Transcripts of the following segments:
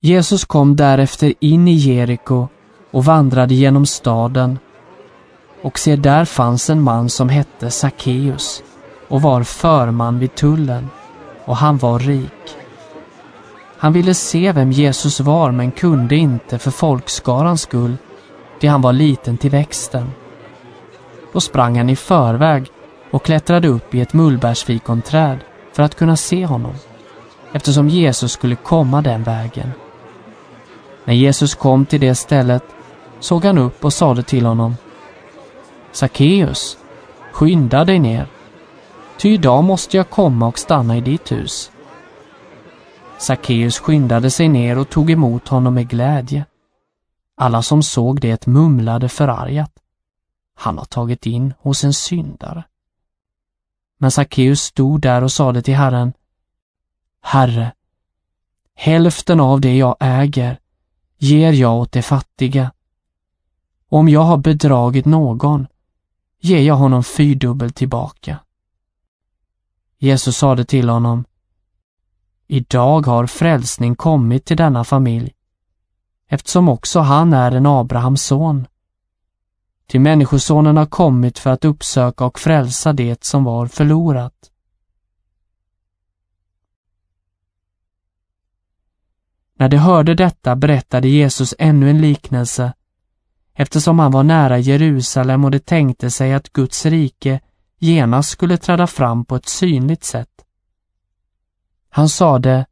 Jesus kom därefter in i Jeriko och vandrade genom staden. Och se, där fanns en man som hette Sackeus och var förman vid tullen, och han var rik. Han ville se vem Jesus var, men kunde inte för folkskarans skull, ty han var liten till växten. Då sprang han i förväg och klättrade upp i ett mullbärsfikonträd för att kunna se honom, eftersom Jesus skulle komma den vägen. När Jesus kom till det stället såg han upp och sade till honom: Sackeus, skynda dig ner, ty idag måste jag komma och stanna i ditt hus. Sackeus skyndade sig ner och tog emot honom med glädje. Alla som såg det mumlade förargat: han har tagit in hos en syndare. Men Sackeus stod där och sade till Herren: Herre, hälften av det jag äger ger jag åt de fattiga. Och om jag har bedragit någon, ger jag honom 4 tillbaka. Jesus sade till honom: idag har frälsning kommit till denna familj, eftersom också han är en Abrahams son. Till människosonen har kommit för att uppsöka och frälsa det som var förlorat. När de hörde detta berättade Jesus ännu en liknelse, eftersom han var nära Jerusalem och de tänkte sig att Guds rike genast skulle träda fram på ett synligt sätt. Han sade: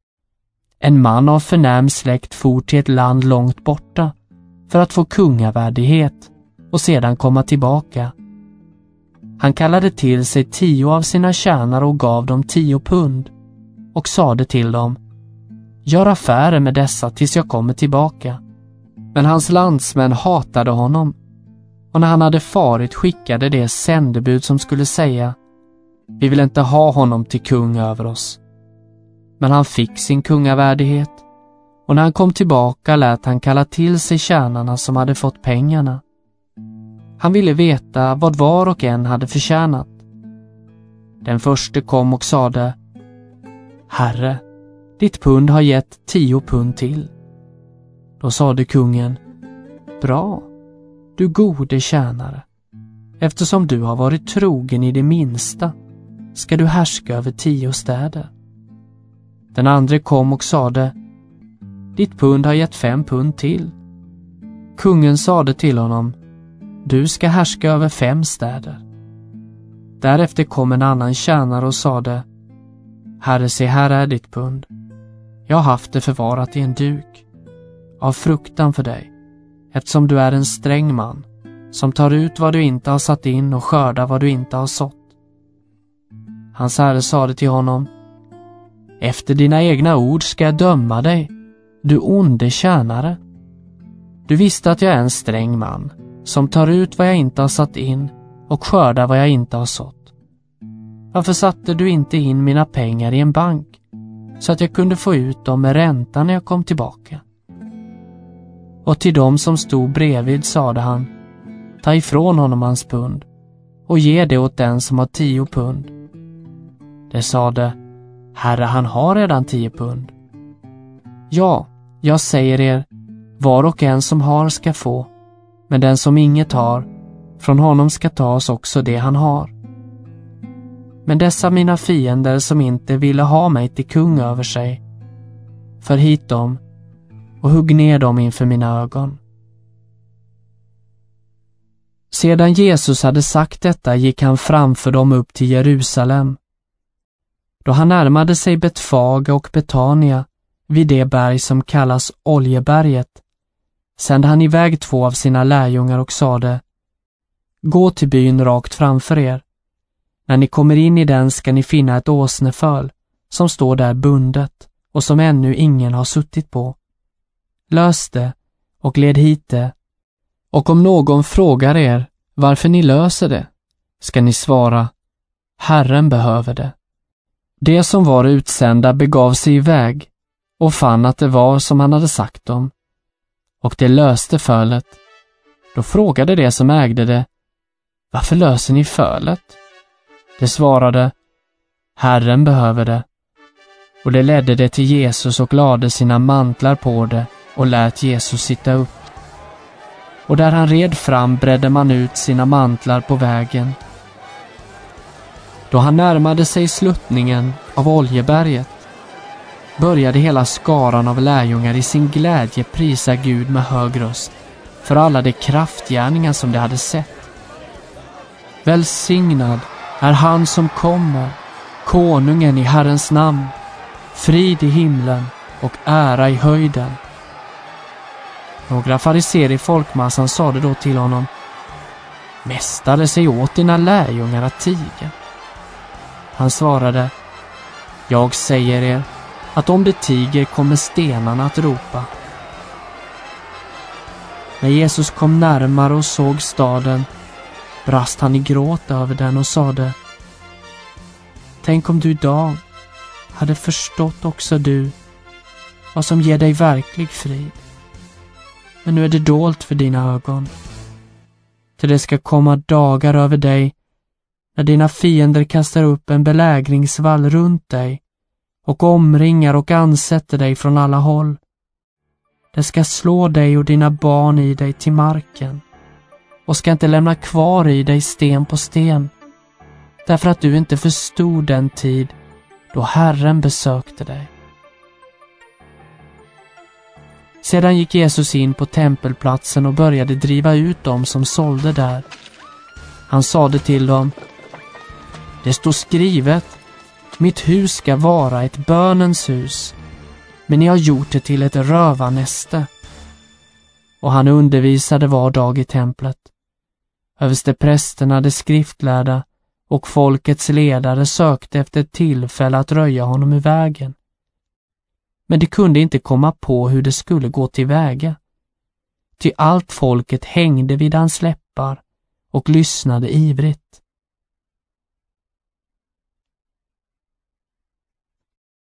en man av förnäm släkt for till ett land långt borta för att få kungavärdighet och sedan komma tillbaka. Han kallade till sig 10 av sina tjänare och gav dem 10 pund och sade till dem: gör affärer med dessa tills jag kommer tillbaka. Men hans landsmän hatade honom, och när han hade farit skickade det sändebud som skulle säga: vi vill inte ha honom till kung över oss. Men han fick sin kungavärdighet, och när han kom tillbaka lät han kalla till sig tjänarna som hade fått pengarna. Han ville veta vad var och en hade förtjänat. Den förste kom och sade: Herre, ditt pund har gett 10 pund till. Då sade kungen: bra, du gode tjänare. Eftersom du har varit trogen i det minsta, ska du härska över 10 städer. Den andra kom och sade: ditt pund har gett 5 pund till. Kungen sade till honom: du ska härska över 5 städer. Därefter kom en annan tjänare och sade: Herre, se, här är ditt pund. Jag har haft det förvarat i en duk, av fruktan för dig, eftersom du är en sträng man, som tar ut vad du inte har satt in och skördar vad du inte har sått. Hans herre sade till honom: efter dina egna ord ska jag döma dig, du onde tjänare. Du visste att jag är en sträng man, som tar ut vad jag inte har satt in och skördar vad jag inte har sått. Varför satte du inte in mina pengar i en bank, så att jag kunde få ut dem med ränta när jag kom tillbaka? Och till dem som stod bredvid sade han: ta ifrån honom hans pund och ge det åt den som har 10 pund. Det sade: Herre, han har redan 10 pund. Ja, jag säger er, var och en som har ska få, men den som inget har, från honom ska tas också det han har. Men dessa mina fiender som inte ville ha mig till kung över sig, för hit dem och hugg ner dem inför mina ögon. Sedan Jesus hade sagt detta gick han framför dem upp till Jerusalem. Då han närmade sig Betfaga och Betania, vid det berg som kallas Oljeberget, sände han iväg 2 av sina lärjungar och sade: gå till byn rakt framför er. När ni kommer in i den ska ni finna ett åsneföl som står där bundet och som ännu ingen har suttit på. Lös det och led hit det. Och om någon frågar er varför ni löser det, ska ni svara: Herren behöver det. Det som var utsända begav sig iväg och fann att det var som han hade sagt dem. Och det löste fölet. Då frågade det som ägde det: varför löser ni fölet? Det svarade: Herren behöver det. Och det ledde det till Jesus och lade sina mantlar på det och lät Jesus sitta upp. Och där han red fram bredde man ut sina mantlar på vägen. Då han närmade sig sluttningen av Oljeberget började hela skaran av lärjungar i sin glädje prisa Gud med hög röst för alla de kraftgärningar som de hade sett. Välsignad är han som kommer, konungen i Herrens namn, frid i himlen och ära i höjden. Några fariseer i folkmassan sade då till honom: Mästare, säg åt dina lärjungar att tiga. Han svarade: Jag säger er att om det tiger kommer stenarna att ropa. När Jesus kom närmare och såg staden brast han i gråt över den och sade: Tänk om du idag hade förstått också du vad som ger dig verklig frid. Men nu är det dolt för dina ögon. Till det ska komma dagar över dig när dina fiender kastar upp en belägringsvall runt dig och omringar och ansätter dig från alla håll. Det ska slå dig och dina barn i dig till marken och ska inte lämna kvar i dig sten på sten, därför att du inte förstod den tid då Herren besökte dig. Sedan gick Jesus in på tempelplatsen och började driva ut dem som sålde där. Han sade till dem: Det står skrivet, mitt hus ska vara ett bönens hus, men ni har gjort det till ett rövarnäste. Och han undervisade var dag i templet. Översteprästerna, de skriftlärda och folkets ledare sökte efter ett tillfälle att röja honom i vägen. Men de kunde inte komma på hur det skulle gå tillväga. Ty allt folket hängde vid hans läppar och lyssnade ivrigt.